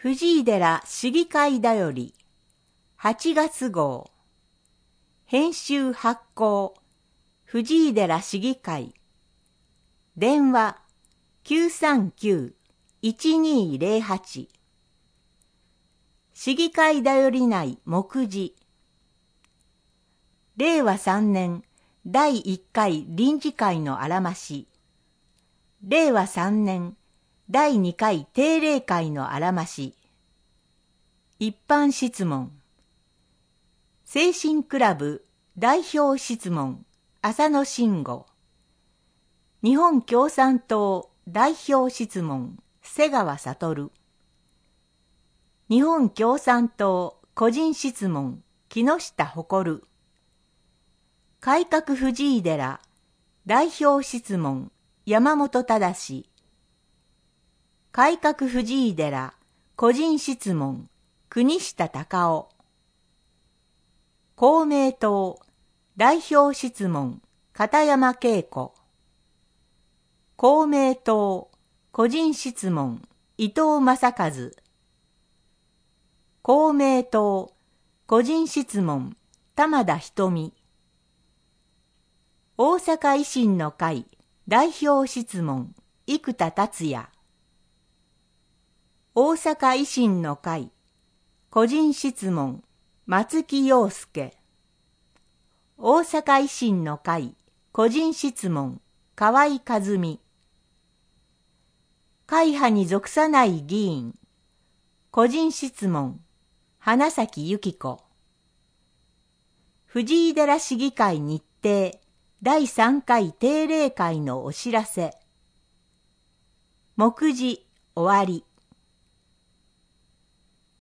藤井寺市議会だより8月号編集発行藤井寺市議会電話 939-1208 市議会だより内目次令和3年第1回臨時会のあらまし令和3年第2回定例会のあらまし一般質問精神クラブ代表質問浅野慎吾日本共産党代表質問瀬川悟日本共産党個人質問木下誇改革藤井寺代表質問山本忠改革藤井寺個人質問国下隆夫公明党代表質問片山恵子公明党個人質問伊藤正和公明党個人質問玉田瞳大阪維新の会代表質問生田達也大阪維新の会個人質問松木陽介大阪維新の会個人質問河合和美会派に属さない議員個人質問花咲由紀子藤井寺市議会日程第3回定例会のお知らせ目次終わり